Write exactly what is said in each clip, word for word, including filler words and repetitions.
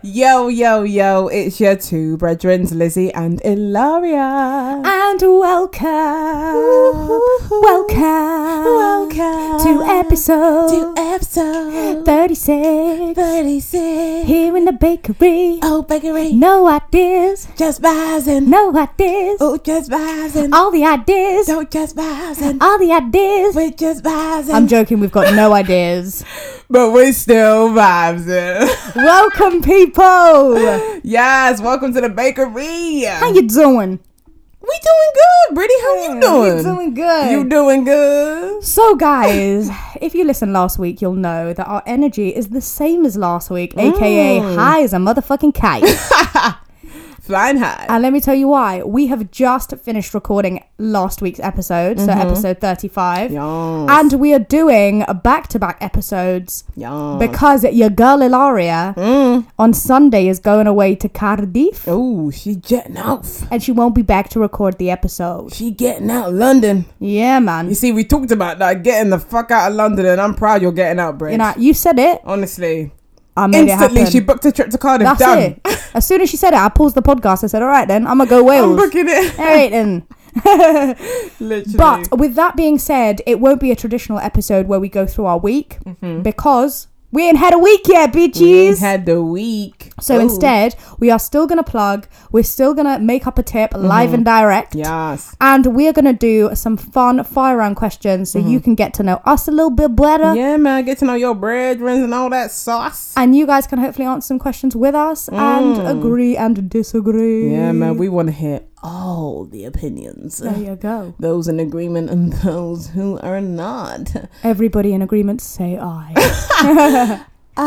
Yo, yo, yo, it's your two brethren, Lizzie and Ilaria. And welcome, Ooh, welcome, welcome to episode, to episode thirty-six, thirty-six. Here in the bakery. Oh, bakery. No ideas, Just vibes. no ideas. Oh, just vibes. All the ideas, Don't just vibes. all the ideas. We just vibes. I'm joking, we've got no ideas. But we're still vibes. Welcome, people. Yes, welcome to the bakery. How you doing? We doing good, Brittany. How you doing? You doing good. You doing good? So, guys, if you listened last week, you'll know that our energy is the same as last week, Mm. aka high as a motherfucking kite. Flying high. And let me tell you why. We have just finished recording last week's episode, so episode thirty-five. Yes. And we are doing back-to-back episodes Yes. because your girl Ilaria Mm. on Sunday is going away to Cardiff Oh, she jetting off. and she won't be back to record the episode. She getting out London. Yeah, man. You see, we talked about that, getting the fuck out of London, and I'm proud you're getting out, Brit. You know, you said it. Honestly. I made Instantly, it happen. she booked a trip to Cardiff. That's Done. it. As soon as she said it, I paused the podcast. I said, all right, then. I'm going to go Wales. I'm booking it. All right, then. Literally. But with that being said, it won't be a traditional episode where we go through our week Mm-hmm. because we ain't had a week yet, we bitches. had the week. So Oh. instead, we are still going to plug. We're still going to make up a tip live and direct. Yes. And we're going to do some fun fire round questions so you can get to know us a little bit better. Yeah, man. Get to know your brethren and all that sauce. And you guys can hopefully answer some questions with us and Mm. agree and disagree. Yeah, man. We want to hear all the opinions. There you go. Those in agreement and those who are not. Everybody in agreement, say aye.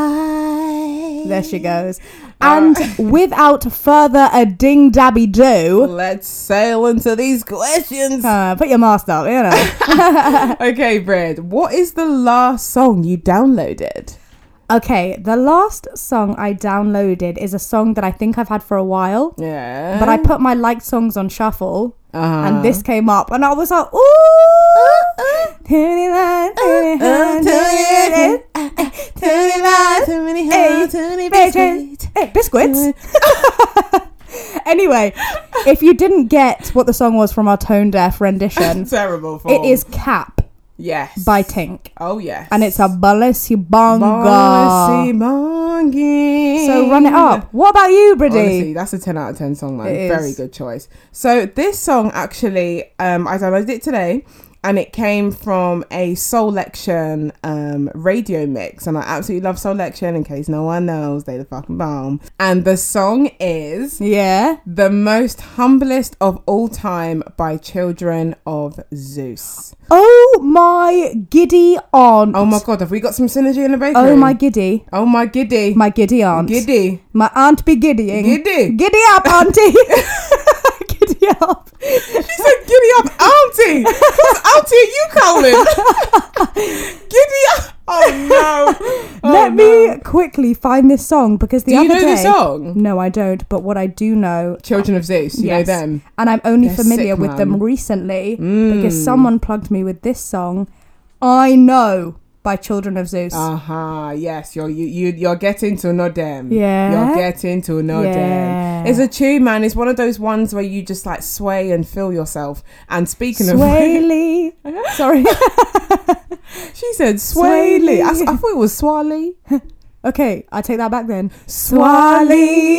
I. There she goes. And without further a ding dabby do, Let's sail into these questions. uh, put your mask up, you know. Okay, Brad. What is the last song you downloaded? Okay, the last song I downloaded is a song that I think I've had for a while, Yeah. but I put my liked songs on shuffle, Uh-huh. and this came up, and I was like, ooh. Hey, biscuits. Anyway, if you didn't get what the song was from our tone deaf rendition, Terrible form. it is Cap Yes. by Tink. Oh, yes. And it's a Balenciaga. Balenciaga. So run it up. What about you, Bridie? Honestly, that's a ten out of ten song, man. It Very is. good choice. So this song, actually, um, I downloaded it today. And it came from a Soulection um, radio mix. And I absolutely love Soulection, in case no one knows. They the fucking bomb. And the song is Yeah. The Most Humblest of All Time by Children of Zeus. Oh my giddy aunt. Oh my God, have we got some synergy in the bakery? Oh my giddy. Oh my giddy. My giddy aunt. Giddy. My aunt be giddying. Giddy. Giddy up, auntie. Giddy up. She said giddy up auntie. Whose auntie are you calling? Giddy up. Oh no. Oh, Let no. me quickly find this song because the Do you other know day. the song? No, I don't. But what I do know, Children of Zeus. You Yes. know them. and I'm only They're familiar sick, with them man. recently Mm. because someone plugged me with this song. I Know by Children of Zeus. Uh-huh. Yes, you're you, you you're getting to know them. Yeah. You're getting to know Yeah. them. It's a tune, man. It's one of those ones where you just like sway and feel yourself. And speaking of Swaley. Sorry. she said swaley. I, s- Swaley. I thought it was swally. Okay, I take that back then. Swally.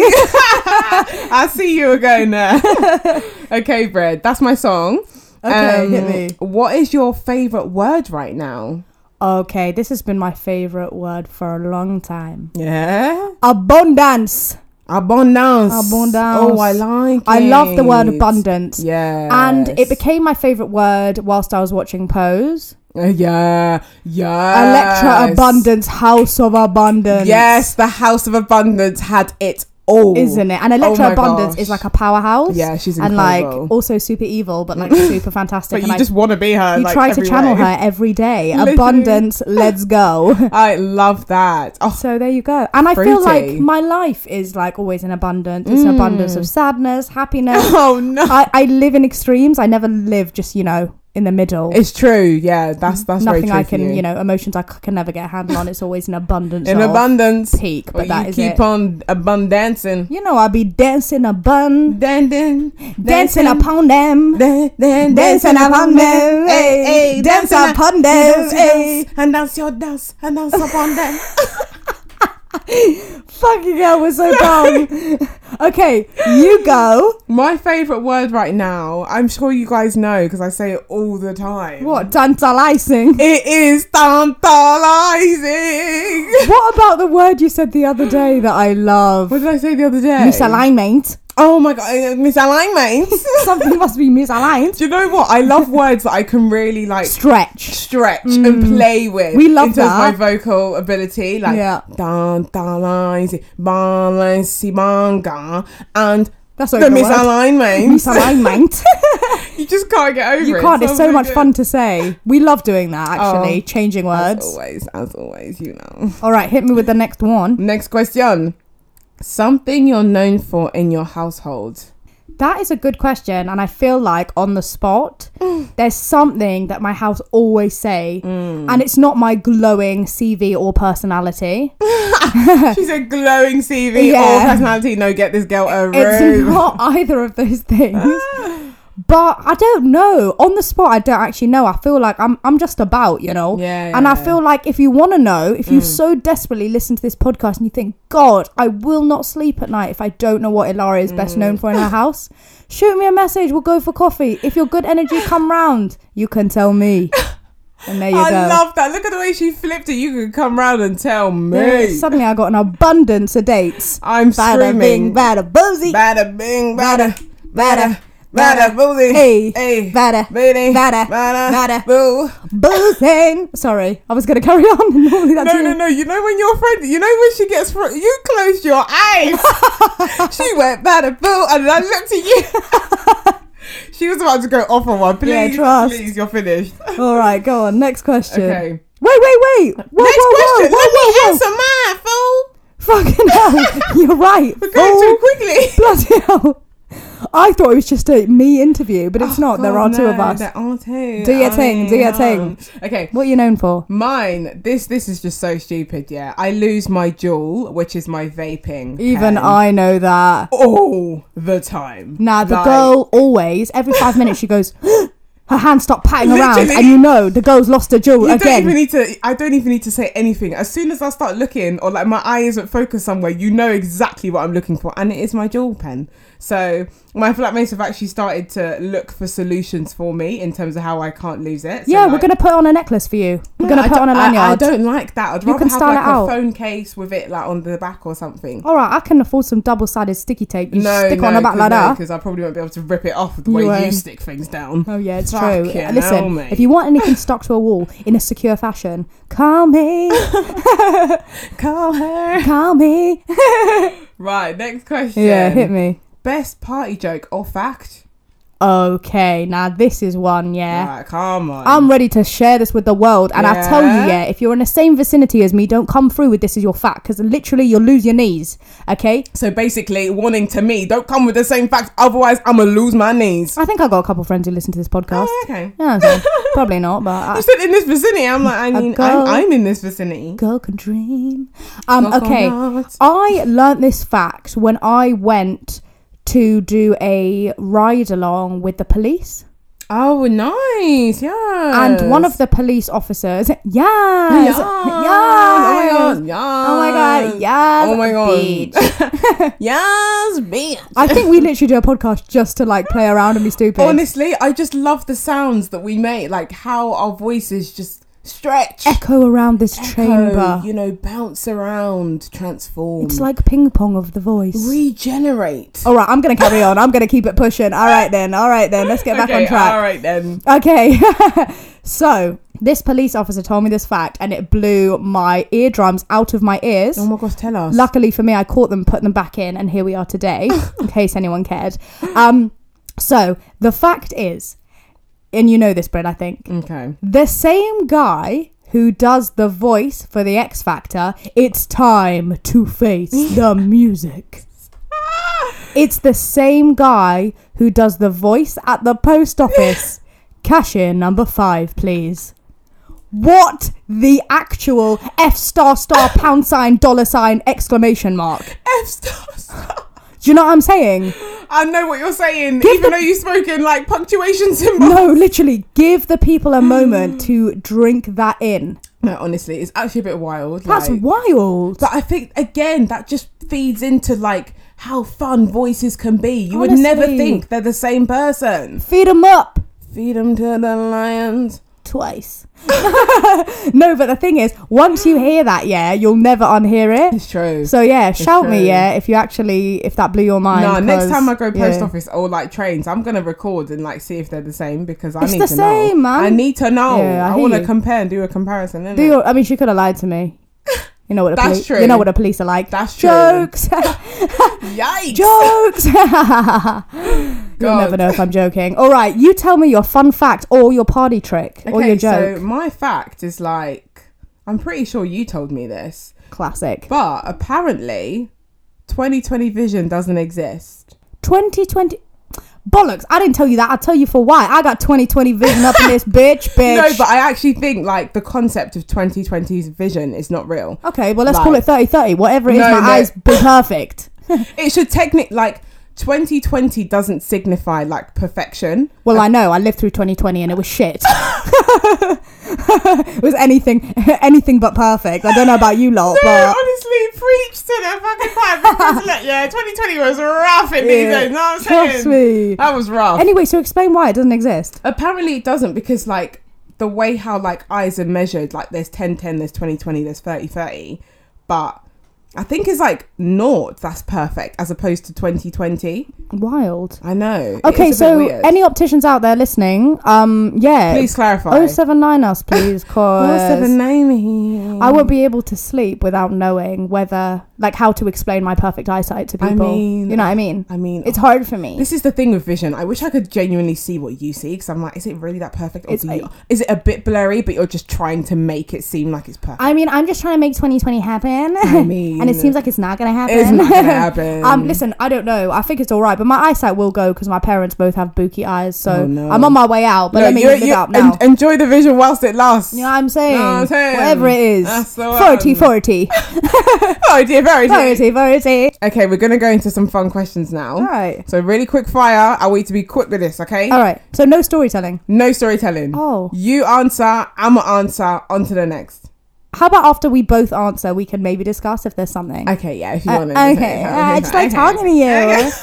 I see you again there. Okay, Brad, that's my song. Okay, Um, hit me. What is your favourite word right now? Okay, this has been my favorite word for a long time. Yeah. Abundance. Abundance. Abundance. Oh, I like it. I love the word abundance. Yeah. And it became my favorite word whilst I was watching Pose. Uh, yeah. Yeah. Electra Abundance, House of Abundance. Yes, the House of Abundance had it all. Isn't it? And Electra Oh my Abundance gosh. is like a powerhouse. Yeah, she's and incredible. like also super evil, but like super fantastic. But and you I, just want to be her. you like, try to every channel way. her every day. Literally. Abundance, let's go. I love that. Oh, So there you go. And I feel Fruity. like my life is like always in abundance. It's an abundance of sadness, happiness. oh no. I, I live in extremes. I never live just, you know, in the middle. It's true. Yeah, that's that's Nothing very true I for can, you. you know, emotions I c- can never get a handle on. It's always an abundance. In of abundance. peak, but But that you is keep it. on abundancing. You know, I'll be dancing a bun, Dancing, dancing upon them, Dan, dan, dancing upon them, hey, dance upon them, hey. and dance your dance, and dance upon them. Fucking hell, we're so dumb. Okay, you go. My favourite word right now, I'm sure you guys know because I say it all the time. What, tantalizing? It is tantalizing. What about the word you said the other day that I love? What did I say the other day? Misalignment. Oh my god, uh, misalignment. Something must be misaligned. Do you know what? I love words that I can really like Stretch. stretch and play with. We love in terms that. of my vocal ability, like Yeah. tantalizing, balancy manga, and That's the a good word. misalignment. Misalignment. You just can't get over it. You can't. It's so really much good. fun to say. We love doing that, actually. Oh, changing As words. always, as always, you know. All right, hit me with the next one. Next question. Something you're known for in your household. That is a good question, and I feel like on the spot, there's something that my house always say, and it's not my glowing C V or personality. She's a glowing C V Yeah. or personality. No, get this girl a room. It's not either of those things. But I don't know. On the spot, I don't actually know. I feel like I'm I'm just about, you know. Yeah, And I yeah. feel like if you want to know, if you so desperately listen to this podcast and you think, God, I will not sleep at night if I don't know what Ilaria is best known for in her house, shoot me a message. We'll go for coffee. If your good energy come round, you can tell me. And there you I go. love that. Look at the way she flipped it. You could come round and tell me. Yeah, suddenly I got an abundance of dates. I'm Bada bing, screaming. bada boozy. Bada bing, bada, Bada, bada, bada, boozy. Hey, hey, bada, bitty, bada, bada, bada. boo. boozing. Sorry, I was going to carry on. Normally that's No, you. no, no. You know when your friend, you know when she gets, fr- you closed your eyes. She went bada boo, and I looked at you. She was about to go off on one. Please, Yeah, trust. please, you're finished. All right, go on. Next question. Okay. Wait, wait, wait. Whoa, Next whoa, question. whoa, Let whoa, me whoa, answer mine, fool. whoa. Fucking hell. You're right. We're going Fool. too quickly. Bloody hell. I thought it was just a me interview, but it's Oh, not. There God, are two no, of us. There are two. Do your I thing, do your thing. know. Okay. What are you known for? Mine, this this is just so stupid, yeah. I lose my jewel, which is my vaping Even pen, I know that. all the time. Nah, the Like, girl always, every five minutes, she goes, her hands stop patting around, Literally. and you know the girl's lost her jewel You don't again. even need to. I don't even need to say anything. As soon as I start looking, or like my eye isn't focused somewhere, you know exactly what I'm looking for, and it is my jewel pen. So my flatmates have actually started to look for solutions for me in terms of how I can't lose it. So yeah, like, we're gonna put on a necklace for you. We're No, gonna I put on a don't- I- lanyard. I, don't like that. I'd You rather can have style like it out. a phone case with it like on the back or something. All right, I can afford some double-sided sticky tape. You No, stick no, on the back like that. because I probably won't be able to rip it off the You way you won't. stick things down. Oh yeah, it's Fucking true. hell, Listen, mate. if you want anything stuck to a wall in a secure fashion, call me, Call her. call me. Right, next question. Yeah, hit me. Best party joke or fact? Okay, now this is one, yeah. Right, come on. I'm ready to share this with the world, and I tell you, Yeah? yeah, if you're in the same vicinity as me, don't come through with this as your fact, because literally you'll lose your knees. Okay, So basically, warning to me, don't come with the same facts, otherwise I'm gonna lose my knees. I think I got a couple friends who listen to this podcast. Oh, okay. Yeah, so probably not, but I, You said in this vicinity. I'm like, I A mean, girl- I'm, I'm in this vicinity. girl can dream. Um, okay, Coconut. I learnt this fact when I went to do a ride along with the police, Oh, nice. Yeah. and one of the police officers, yes, Yes. yes, Oh my god. Yes. oh my god, yes, Oh my god. bitch. Yes, bitch. I think we literally do a podcast just to like play around and be stupid. Honestly, I just love the sounds that we make, like how our voices just stretch, Echo around this echo, chamber. you know, bounce around, transform. It's like ping pong of the voice. regenerate. All right, I'm gonna carry on. I'm gonna keep it pushing. All right then. All right then. Let's get back Okay, on track. all right then. Okay. So this police officer told me this fact, and it blew my eardrums out of my ears. Oh my gosh, tell us. Luckily for me, I caught them, put them back in, and here we are today. In case anyone cared. Um. So the fact is, and you know this, Brett, I think. Okay. The same guy who does the voice for the X Factor, it's time to face the music. It's the same guy who does the voice at the post office. Cashier number five, please. What the actual F star star pound sign dollar sign exclamation mark? F star star. Do you know what I'm saying? I know what you're saying, Give even the- though you spoke in like punctuation symbols. No, literally, give the people a moment to drink that in. No, honestly, it's actually a bit wild. That's like, wild. But I think, again, that just feeds into like how fun voices can be. You would Honestly. never think they're the same person. Feed them up Feed them to the lions. twice. No, but the thing is, once you hear that, yeah, you'll never unhear it. It's true. So yeah, shout true. me, yeah, if you actually, if that blew your mind. No, next 'cause, time I go post yeah. office or like trains, I'm gonna record and like see if they're the same because I It's need the to same, know. man. I need to know. Yeah, I I, hear want to you. compare and do a comparison. Innit? Do you, I mean, she could have lied to me. You know what the That's police. true. You know what the police are like. That's true. Jokes. Yikes! Jokes. You'll God. never know if I'm joking. All right, you tell me your fun fact or your party trick or Okay, your joke. so my fact is like, I'm pretty sure you told me this, Classic. but apparently, twenty twenty vision doesn't exist. twenty twenty. Bollocks. I didn't tell you that. I'll tell you for why. I got twenty twenty vision up in this bitch, bitch. No, but I actually think like the concept of twenty twenty's vision is not real. Okay, well, let's Like- call it thirty thirty. Whatever it is, No, my no. eyes be perfect. It should technically like twenty twenty doesn't signify like perfection. Well, I know. I lived through twenty twenty and it was shit. It was anything anything but perfect. I don't know about you lot, No, but honestly, preach to the fucking choir because like, yeah, twenty twenty was rough in these Yeah. days. Know what I'm saying? trust me. That was rough. Anyway, so explain why it doesn't exist. Apparently, it doesn't because like the way how like eyes are measured, like there's ten ten, there's twenty twenty, there's thirty thirty, but I think it's like naught that's perfect as opposed to twenty twenty. Wild. I know. It Okay, is a bit so weird. any opticians out there listening, um, yeah, Please clarify. oh seven nine us, please, cause What's the name here? I won't be able to sleep without knowing whether, like, how to explain my perfect eyesight to I people. mean- you know what I mean? I mean, It's hard for me. this is the thing with vision. I wish I could genuinely see what you see because I'm like, is it really that perfect? Or It's do you, a- is it a bit blurry, but you're just trying to make it seem like it's perfect? I mean, I'm just trying to make twenty twenty happen. I mean, and it seems like it's not going to happen. it's not gonna happen. um, listen, I don't know. I think it's all right, but my eyesight will go because my parents both have booky eyes. So Oh, no. I'm on my way out, but No, let me you're- live it you- up now. en- enjoy the vision whilst it lasts. you know what I'm saying? Know what I'm saying? Whatever it is. That's the one. forty, forty. Oh dear, very dear. forty, forty. Okay, we're gonna go into some fun questions now. All right. So really quick fire. I want you to be quick with this, okay? All right. So no storytelling. No storytelling. Oh. You answer, I'ma answer, on to the next. How about after we both answer, we can maybe discuss if there's something. Okay, yeah, if you Uh, want to. okay. Uh, I just like talking to you.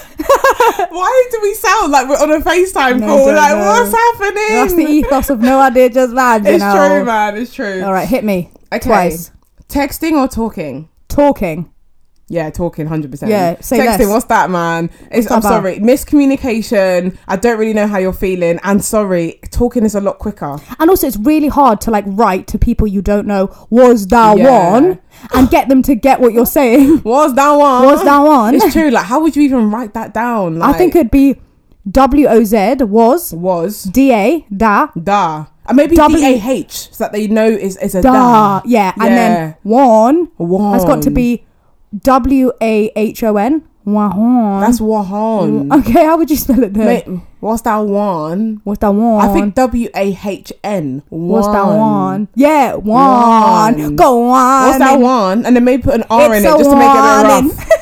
Why do we sound like we're on a FaceTime No, call? don't Like, know. what's happening? That's the ethos of no idea, just mad, you It's know. true, man. It's true. All right, hit me. Okay. Twice. Texting or talking? Talking. Yeah, talking, one hundred percent. Yeah, say Texting, less. what's that, man? It's, that I'm about? sorry. Miscommunication. I don't really know how you're feeling. And sorry, talking is a lot quicker. And also, it's really hard to like write to people you don't know. Was that Yeah. one? And get them to get what you're saying. What's that one? Was that one? It's true. Like, how would you even write that down? Like, I think it'd be W O Z was was D A da da. And maybe W- D A H so that they know is, is a da. da. Yeah, and Yeah. then one Wahon. has got to be W A H O N. Wahon. That's Wahon. Okay, how would you spell it then? Mate, what's that one? What's that one? I think W A H N. What's that one? Yeah, one. One. Go on. What's that one? And then maybe put an R in It's it a just to make it a bit one. rough.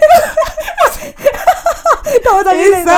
That was actually It's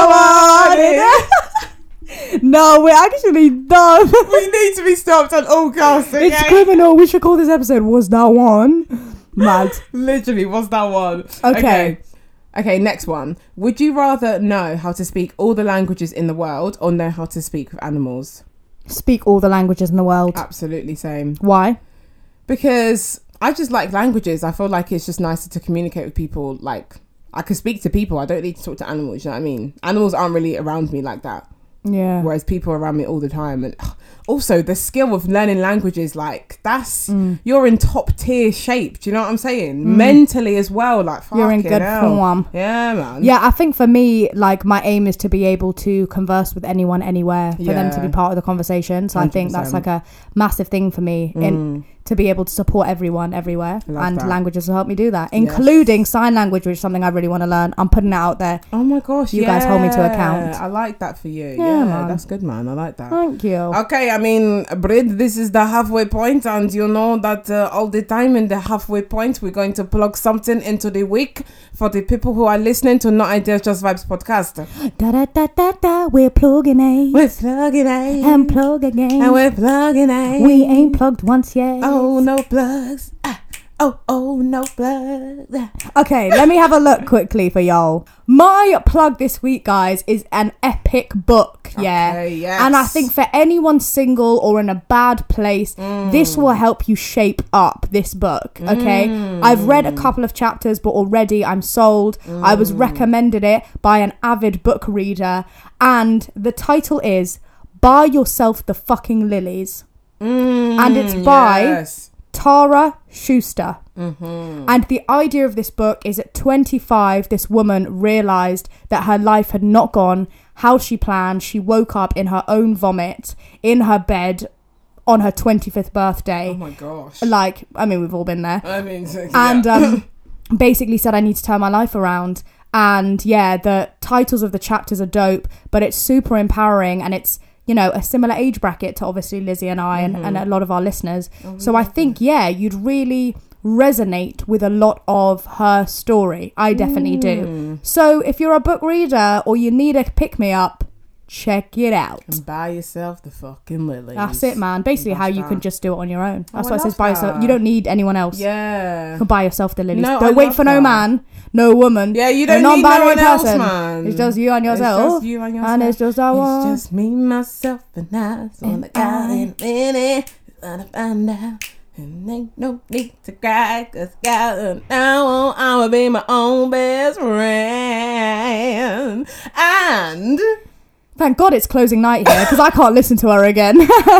the one. No, we're actually done. We need to be stopped on all casts, okay? It's criminal. We should call this episode "Was That One?" Mad. Literally, what's that one? Okay. okay. Okay, next one. Would you rather know how to speak all the languages in the world or know how to speak with animals? Speak all the languages in the world. Absolutely same. Why? Because I just like languages. I feel like it's just nicer to communicate with people. Like, I can speak to people. I don't need to talk to animals, you know what I mean? Animals aren't really around me like that. Yeah. Whereas people are around me all the time. And ugh, also the skill of learning languages, like that's Mm. you're in top tier shape. Do you know what I'm saying? Mentally as well. Like You're in fucking good hell. form. Yeah, man. Yeah, I think for me, like my aim is to be able to converse with anyone, anywhere, for them to Yeah. be part of the conversation. So I think that's like one hundred a massive thing for me in Mm. to be able to support everyone everywhere, Love and that. languages will help me do that, Yes. including sign language, which is something I really want to learn. I'm putting it out there. Oh my gosh, You guys hold me to yeah. account. I like that for you. Yeah, Yeah, man. that's good, man. I like that. Thank you. Okay, I mean, Brid, this is the halfway point, and you know that uh, all the time in the halfway point, we're going to plug something into the week for the people who are listening to Not Ideas, Just Vibes podcast. Da da da da da. We're plugging A. We're plugging A. And plug again. And we're plugging A. We ain't plugged once yet. Oh, no plugs. Ah. Oh, oh, no plugs. Okay, let me have a look quickly for y'all. My plug this week, guys, is an epic book. Yeah. Okay, yes. And I think for anyone single or in a bad place, Mm. this will help you shape up this book. Okay. Mm. I've read a couple of chapters, but already I'm sold. Mm. I was recommended it by an avid book reader. And the title is Buy Yourself the Fucking Lilies. Mm, And it's by yes. Tara Schuster. Mm-hmm. And the idea of this book is at twenty-five, this woman realised that her life had not gone how she planned. She woke up in her own vomit in her bed on her twenty-fifth birthday. Oh my gosh. Like, I mean, we've all been there. I mean, yeah. And um, basically said, I need to turn my life around. And yeah, the titles of the chapters are dope, but it's super empowering, and it's, you know, a similar age bracket to obviously Lizzie and I Mm-hmm. and, and a lot of our listeners. Oh, So I think, yeah, you'd really resonate with a lot of her story. I definitely do. Mm. So if you're a book reader or you need a pick-me-up, check it out. And buy yourself the fucking lilies. That's it, man. Basically how That's you that. can just do it on your own. That's Oh, why I it says love buy yourself. that. You don't need anyone else. Yeah. You can buy yourself the lilies. No, don't I wait love for no that. man, no woman. Yeah, you no don't need no non-binary one else, person. man. It's just you and yourself. It's just you and yourself. And it's just I It's want. just me, myself, and I. So And I got I. in a minute. Gonna find out. And ain't no need to cry. Cause God, now I will be my own best friend. And. Thank God it's closing night here because I can't listen to her again.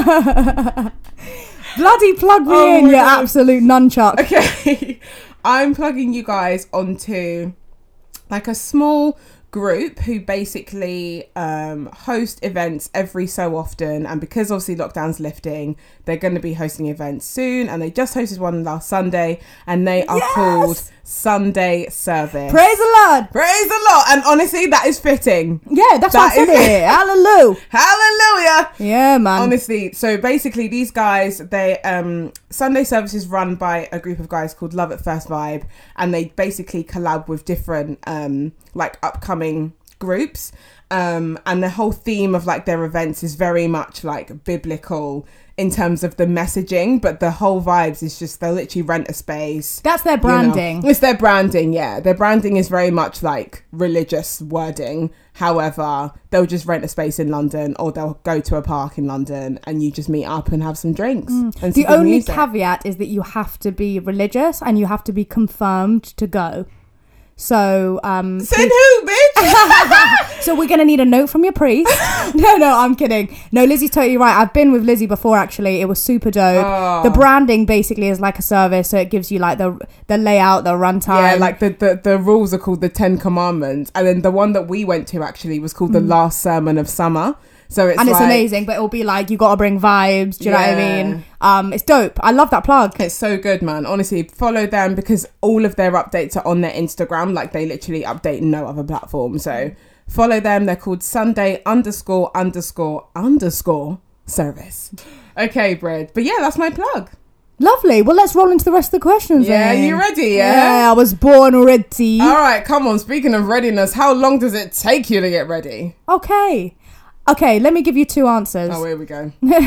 Bloody plug me Oh in, my you God. absolute nunchuck. Okay. I'm plugging you guys onto like a small group who basically um, host events every so often, and because obviously lockdown's lifting, they're going to be hosting events soon, and they just hosted one last Sunday, and they are Yes! called Sunday Service. Praise the Lord. Praise the Lord. And honestly, that is fitting. Yeah, that's That what I said is- it. Hallelujah. Hallelujah. Yeah, man. Honestly, so basically these guys, they um Sunday Service is run by a group of guys called Love at First Vibe, and they basically collab with different um like upcoming groups, um and the whole theme of like their events is very much like biblical in terms of the messaging, but the whole vibes is just they'll literally rent a space. That's their you know. branding. It's their branding, yeah. Their branding is very much like religious wording. However, they'll just rent a space in London, or they'll go to a park in London, and you just meet up and have some drinks. And some Mm. The good only music. caveat is that you have to be religious and you have to be confirmed to go. So, um, Said who, bitch? so we're going to need a note from your priest. no, no, I'm kidding. No, Lizzie's totally right. I've been with Lizzie before, actually. It was super dope. Oh. The branding basically is like a service. So it gives you like the the layout, the runtime. Yeah, like the, the, the rules are called the Ten Commandments. And then the one that we went to actually was called the Last Sermon of Summer. So it's Mm. and it's like, amazing, but it'll be like, you got to bring vibes. Do you know what I Yeah. mean? Um, it's dope. I love that plug. It's so good, man. Honestly, follow them because all of their updates are on their Instagram. Like, they literally update no other platform. So follow them. They're called Sunday underscore underscore underscore service. Okay, Bread. But yeah, that's my plug. Lovely. Well, let's roll into the rest of the questions. Yeah, then. you ready? Yeah? Yeah, I was born ready. All right, come on. Speaking of readiness, how long does it take you to get ready? Okay. Okay, let me give you two answers. Oh, here we go.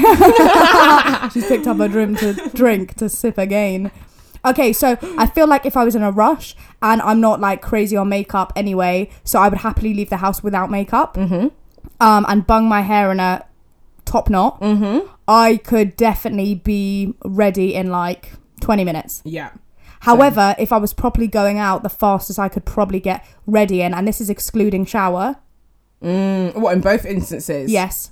She's picked up a drink to drink to sip again. Okay, so I feel like if I was in a rush and I'm not like crazy on makeup anyway, so I would happily leave the house without makeup, Mm-hmm. um, and bung my hair in a top knot. Mm-hmm. I could definitely be ready in like twenty minutes. Yeah. However, if I was properly going out, the fastest I could probably get ready in, and this is excluding shower. Mm, what, in both instances? Yes.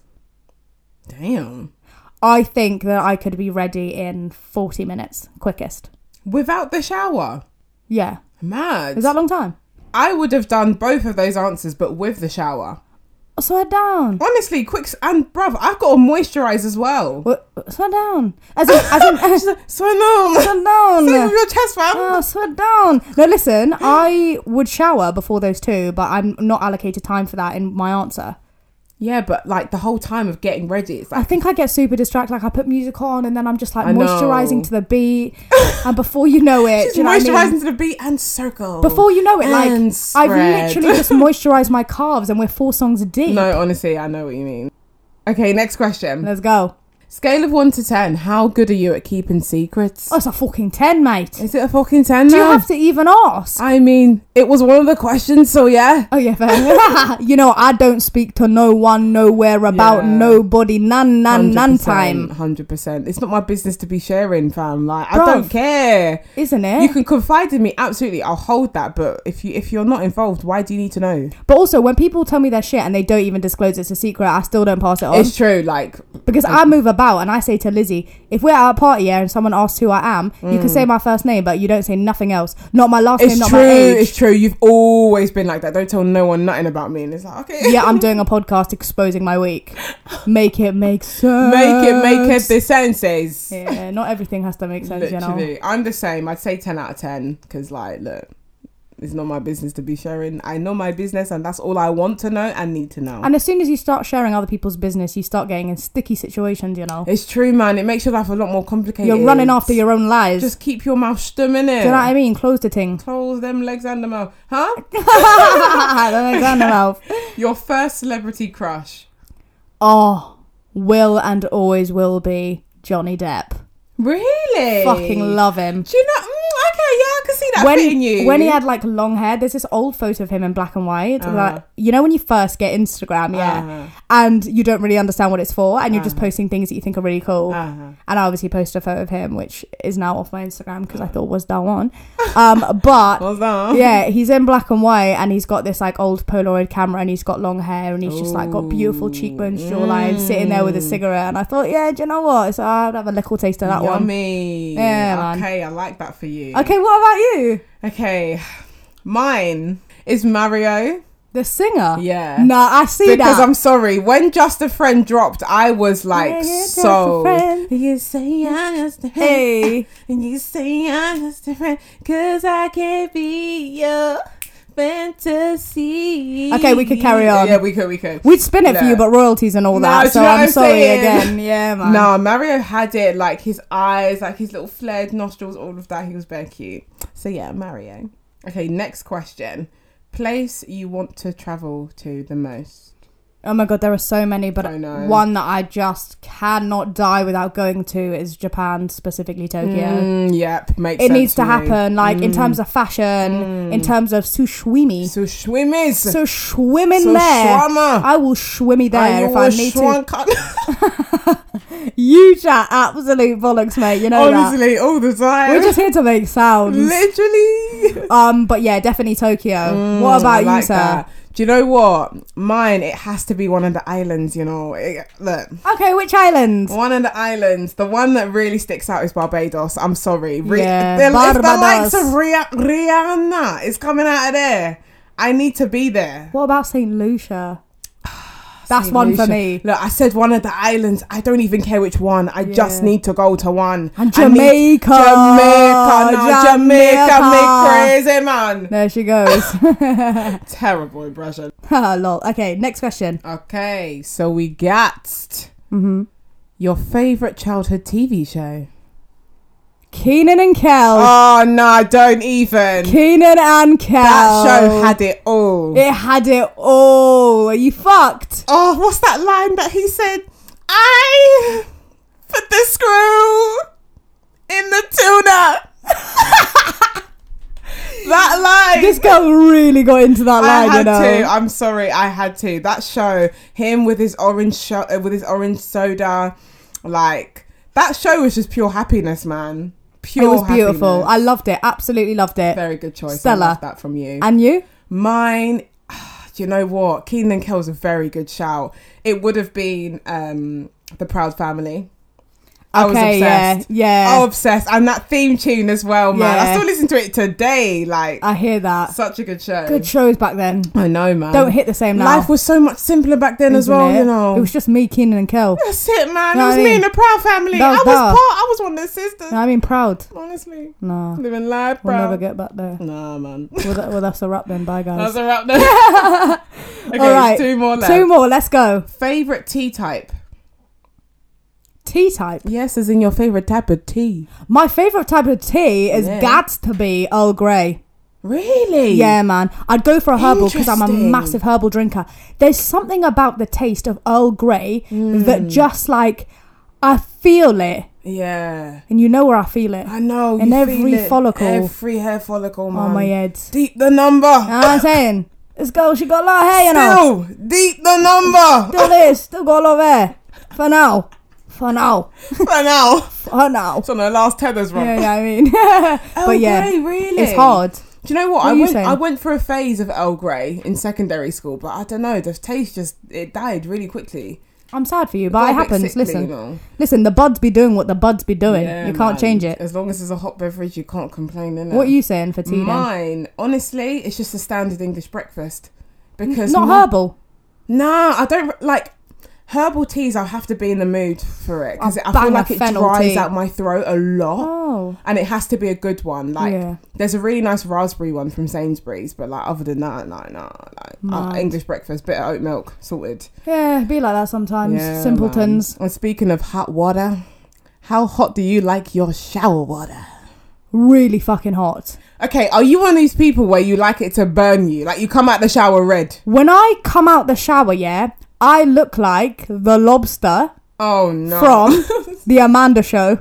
Damn. I think that I could be ready in forty minutes, quickest. Without the shower? Yeah. Mad. Is that a long time? I would have done both of those answers, but with the shower. Slow down. Honestly, quick, s- and bruv, I've got to moisturise as well. What? Slow down. As in, as in, She's like, so no. slow down. Say it with your chest, fam. Oh, slow down. No, listen, I would shower before those two, but I'm not allocated time for that in my answer. Yeah, but like the whole time of getting ready, it's like I think I get super distracted. Like I put music on and then I'm just like I know. moisturising to the beat. And before you know it, she's do you know what I moisturising mean? to the beat and circle. Before you know it, like And I've spread. literally just moisturised my calves and we're four songs deep. No, honestly, I know what you mean. Okay, next question. Let's go. Scale of one to ten, how good are you at keeping secrets? Oh, it's a fucking ten, mate. Is it a fucking ten Do you now? have to even ask? I mean, it was one of the questions, so yeah. Oh yeah, fair. You know, I don't speak to no one, nowhere, about Yeah. nobody, none, none, none time. one hundred percent. It's not my business to be sharing, fam. Like, I Bruv. don't care. Isn't it? You can confide in me, absolutely. I'll hold that. But if you if you're not involved, why do you need to know? But also, when people tell me their shit and they don't even disclose it's a secret, I still don't pass it on. It's true. Like, Because I move about and I say to Lizzie, if we're at a party yeah, and someone asks who I am, you can say my first name, but you don't say nothing else. Not my last it's name, not true. my age. It's true. You've always been like that. Don't tell no one nothing about me. And it's like, okay. Yeah, I'm doing a podcast exposing my week. Make it make sense. Make it make it the senses. Yeah, not everything has to make sense, you know. Literally. I'm the same. I'd say ten out of ten. Because, like, look, it's not my business to be sharing. I know my business and that's all I want to know and need to know. And as soon as you start sharing other people's business, you start getting in sticky situations, you know. It's true, man. It makes your life a lot more complicated. You're running after your own lies. Just keep your mouth stum, innit? Do you know what I mean? Close the thing. Close them legs and the mouth. Huh? Don't make that in the mouth. Your first celebrity crush. Oh, will and always will be Johnny Depp. Really? Fucking love him. Do you know? Mm, okay, yeah, I can see that When, fitting you. when he had like long hair, there's this old photo of him in black and white. Uh-huh. Like, you know when you first get Instagram, yeah, Uh-huh. and you don't really understand what it's for, and you're just Uh-huh. posting things that you think are really cool. Uh-huh. And I obviously posted a photo of him, which is now off my Instagram because I thought was that one. Um, but What's that? yeah, he's in black and white, and he's got this like old Polaroid camera, and he's got long hair, and he's just like got beautiful cheekbones, jawline, sitting there with a cigarette. And I thought, yeah, do you know what? So I'd have a little taste of that one. Yummy. Yeah, man. Okay, I like that for you. Okay, what about you? Okay, mine is Mario. The singer? Yeah. Nah, I see Because that. I'm sorry, when Just a Friend dropped, I was like, Yeah, you're just a so. friend. You say I'm just a friend. Hey. And you say I'm just a friend. Cause I can't be your fantasy. Okay, we could carry on. Yeah, we could, we could. We'd spin it for Yeah. you, but royalties and all No, that. do you So know what I'm I'm sorry saying? again. Yeah, man. No, Mario had it, like his eyes, like his little flared nostrils, all of that. He was very cute. So yeah, Mario. Okay, next question. Place you want to travel to the most? Oh my god, there are so many, but I know. one that I just cannot die without going to is Japan, specifically Tokyo. Mm, yep, makes It sense needs to me. happen, like in Mm. terms of fashion, in terms of sushimi. So swimmies. So swimming So there. schwammer. I will swimmy there if I need to. to. You chat absolute bollocks, mate. You know that. Honestly, all the time. We're just here to make sounds. Literally. Um, but yeah, definitely Tokyo. Mm, what about I you, like sir? that. Do you know what? Mine, it has to be one of the islands, you know. It, look. Okay, which island? One of the islands, the one that really sticks out is Barbados. I'm sorry. Re- Yeah, the, if the likes Barbados. of Ria- Rihanna is coming out of there, I need to be there. What about Saint Lucia? That's Saint one Lucia. for me. Look, I said one of the islands. I don't even care which one. I just Yeah. need to go to one. And I need- Jamaica. Jamaica. No, Jamaica. Jamaica. me crazy, man. There she goes. Terrible impression. Ah, lol. Okay, next question. Okay, so we got Mm-hmm. your favourite childhood T V show. Keenan and Kel. Oh, no, don't even. Keenan and Kel. That show had it all. It had it all. Are you fucked? Oh, what's that line that he said? I put the screw in the tuna. That line. This girl really got into that I line, had you know. to. I'm sorry, I had to. That show, him with his orange sho- uh, with his orange soda, like that show was just pure happiness, man. Pure. It was beautiful. happiness. I loved it. Absolutely loved it. Very good choice. Stella. I love that from you. And you? Mine, do you know what? Keenan and Kel's a very good shout. It would have been um, The Proud Family. I was Okay, yeah, obsessed. yeah. Oh, obsessed. And that theme tune as well, man. Yeah. I still listen to it today. Like, I hear that. such a good show. Good shows back then. I know, man. Don't hit the same now. Life was so much simpler back then as Isn't well, it? you know. It was just me, Keenan and Kel. That's it, man. Know It was what I me mean? and the Proud family. That was I was that. part. I was one of the sisters. I mean, proud. Honestly. No. Living life, We'll proud. never get back there. Nah, man. Well, that, well, that's a wrap then. Bye, guys. That's a wrap there. Okay, All right. two more left. Two more. Let's go. Favorite tea type? Tea type. Yes, as in your favorite type of tea. My favorite type of tea is Yeah. Gads to be Earl Grey. Really? Yeah, man. I'd go for a herbal because I'm a Interesting. massive herbal drinker. There's something about the taste of Earl Grey Mm. that just like I feel it, Yeah. and you know where I feel it I know. In you every feel it. follicle. Every hair follicle, man. on my head. Deep the number. You know what I'm saying? This girl, she got a lot of hair, you know. Still, deep the number. Still is, still got a lot of hair. For now. For now. For now. For now. It's on the last tethers run. Yeah, yeah, I mean. Earl but yeah, Grey, really? it's hard. Do you know what? What I are you went saying? I went through a phase of Earl Grey in secondary school, but I don't know, the taste just it died really quickly. I'm sad for you, but Got it a bit happens. sickly, Listen, you know. listen, the buds be doing what the buds be doing. Yeah, you can't man. change it. As long as it's a hot beverage, you can't complain, innit? What are you saying for tea then? Mine, honestly, it's just a standard English breakfast. Because Not my- herbal. Nah, I don't like herbal teas. I'll have to be in the mood for it because A I feel bang like of it fennel dries tea. out my throat a lot. Oh. And it has to be a good one. Like, Yeah. there's a really nice raspberry one from Sainsbury's, but like other than that, no, no, like uh, Mad. English breakfast, bit of oat milk, sorted. Yeah, be like that sometimes. Yeah, Simpletons. man. And speaking of hot water, how hot do you like your shower water? Really fucking hot. Okay, are you one of these people where you like it to burn you? Like you come out the shower red? When I come out the shower, yeah, I look like the lobster Oh no! from the Amanda Show.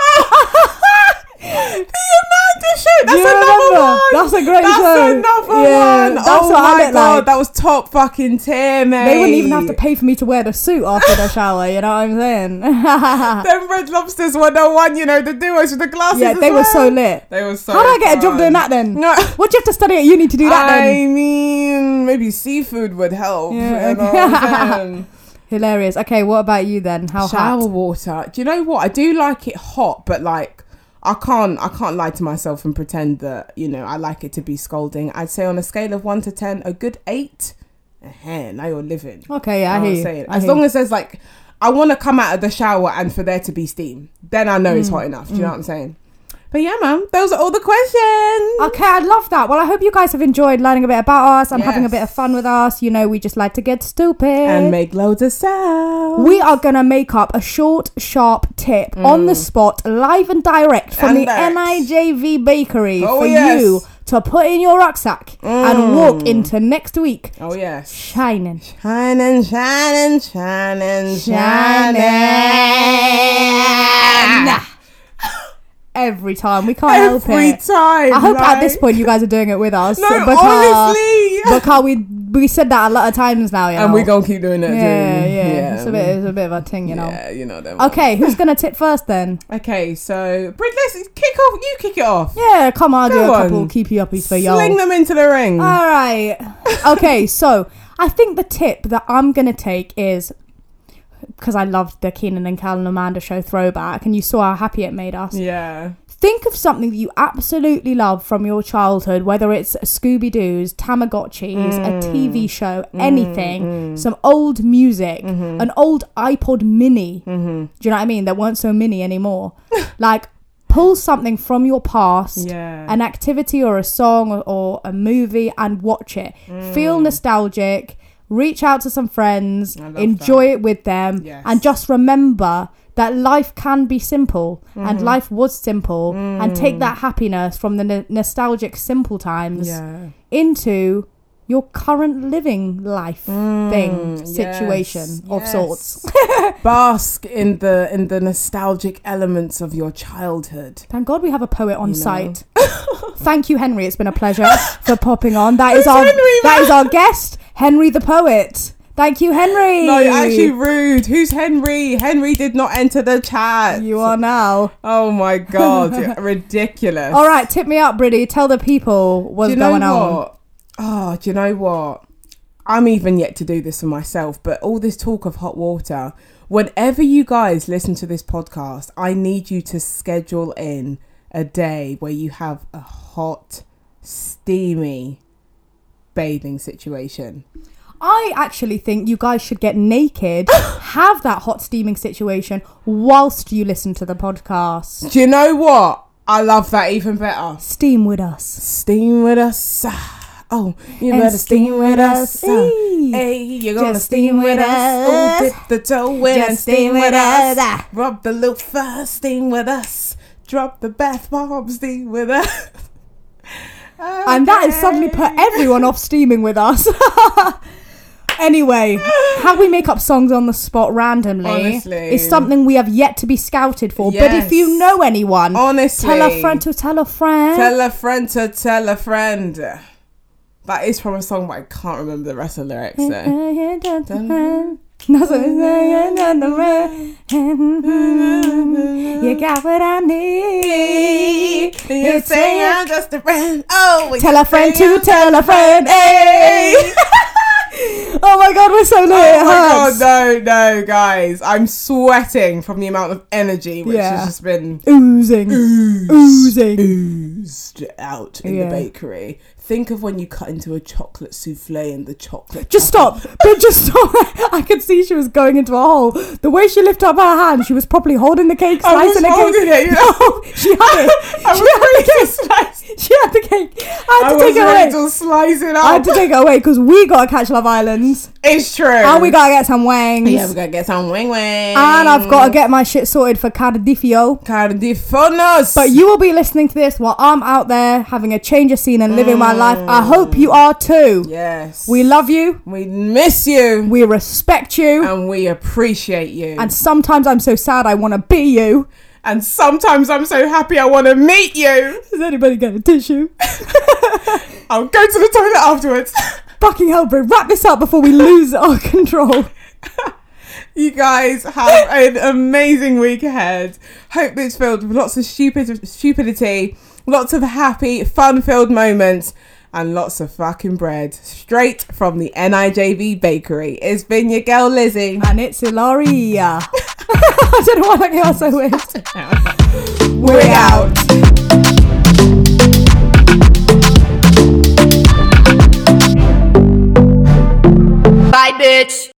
The Amanda Show. That's Do you another remember? one. That's a great That's show. another Yeah, one. that's Oh what I my look god, like. that was top fucking tier, mate. They wouldn't even have to pay for me to wear the suit after the shower, you know what I'm saying? Them Red Lobsters were the one, you know, the duos with the glasses. Yeah, as they were so well. lit. They were so. How do I get a job fun. doing that then? No. What do you have to study at uni to do that I then? mean, maybe seafood would help. Yeah, You know okay. what I'm saying? Hilarious. Okay, what about you then? How Shower hot? water. Do you know what? I do like it hot, but like I can't I can't lie to myself and pretend that, you know, I like it to be scalding. I'd say on a scale of one to ten, a good eight. Uh-huh, now you're living. Okay, yeah, I You know what hear I'm you. saying? I As hear long you. as there's like I want to come out of the shower and for there to be steam. Then I know Mm. it's hot enough. Do you know what I'm saying? But yeah, man, those are all the questions. Okay, I love that. Well, I hope you guys have enjoyed learning a bit about us and having a Yes. bit of fun with us. You know, we just like to get stupid. And make loads of sound. We are going to make up a short, sharp tip on the spot, live and direct from And the direct. N I J V Bakery Oh, for yes. you to put in your rucksack and Mm. walk into next week Oh yes. shining. Shining, shining, shining, Shining. shining. Every time. We can't help Every it. time. I hope at like- this point you guys are doing it with us. No, because, honestly. because we we said that a lot of times now, you know. And we're going to keep doing it. yeah, too. yeah, It's a bit, it's a bit of a thing, you know. Yeah, you know them. Okay, who's gonna tip first then? Okay, so, Brit, let's kick off. You kick it off. Yeah, come on, I'll do Go a couple on. keepy uppies for y'all. Sling them into the ring. All right. Okay, so I think the tip that I'm gonna take is because I loved the Keenan and Cal and Amanda Show throwback, and you saw how happy it made us. yeah. Think of something that you absolutely love from your childhood, whether it's Scooby-Doo's, Tamagotchis, Mm. a T V show, anything, some old music, Mm-hmm. an old iPod mini. Mm-hmm. Do you know what I mean? That weren't so mini anymore. Like, pull something from your past, Yeah. an activity or a song or, or a movie, and watch it. Mm. Feel nostalgic, reach out to some friends, I love enjoy it with them, Yes. and just remember that life can be simple, Mm-hmm. and life was simple, and Mm. take that happiness from the n- nostalgic simple times Yeah. into your current living life thing, Mm, situation yes, of yes. sorts. Bask in the in the nostalgic elements of your childhood. Thank God we have a poet on You know. site. Thank you, Henry. It's been a pleasure for popping on. That is Who's our Henry, that man? is our guest, Henry the poet. Thank you, Henry. No, you're actually rude. Who's Henry? Henry did not enter the chat. You are now. Oh my god, ridiculous. All right, tip me up, Briddy. Tell the people what's do you know going on. what? Oh, do you know what? I'm even yet to do this for myself, but all this talk of hot water, whenever you guys listen to this podcast, I need you to schedule in a day where you have a hot, steamy bathing situation. I actually think you guys should get naked, have that hot steaming situation whilst you listen to the podcast. Do you know what? I love that even better. Steam with us. Steam with us. Oh, you And better steam with us. Hey. Hey, you're gonna Just steam with us. Oh, us. dip the toe in and Just steam steam with with us. us. Rub the loofah, steam with us. Drop the bath bomb, steam with us. And that has suddenly put everyone off steaming with us. Anyway, how we make up songs on the spot randomly Honestly. is something we have yet to be scouted for. But if you Yes. know anyone, Honestly. tell a friend to tell a friend. Tell a friend to tell a friend. That is from a song, but I can't remember the rest of the lyrics there. You got what I need. You say I'm just a friend. Oh, Tell a friend to tell a friend. Hey. Oh my god, we're so lit. Oh It my hurts. god, no, no, guys. I'm sweating from the amount of energy which Yeah. has just been Oozing. oozed, Oozing. oozed out in Yeah. the bakery. Think of when you cut into a chocolate souffle and the chocolate. Just chocolate- stop. But just stop. I could see she was going into a hole. The way she lifted up her hand, she was probably holding the cake, I was slicing the cake. holding it, you know. No, she had it. I She was had the ready to cake. slice. She had the cake. I I had to was take it away. ready to slice it up. I had to take it away because we gotta catch Love Island. It's true. And we gotta get some wangs. Yeah, we gotta get some wing wing. And I've gotta get my shit sorted for Cardifio. Cardifonos. But you will be listening to this while I'm out there having a change of scene and living my life. I hope you are too. Yes. We love you. We miss you. We respect you. And we appreciate you. And sometimes I'm so sad I want to be you. And sometimes I'm so happy I want to meet you. Has anybody got a tissue? I'll go to the toilet afterwards. Fucking hell, bro. Wrap this up before we lose our control. You guys have an amazing week ahead. Hope it's filled with lots of stupid stupidity, lots of happy, fun-filled moments, and lots of fucking bread straight from the N I J V bakery. It's been your girl Lizzie. And it's Ilaria. I don't know why that came out so weird. We're out. Bye, bitch.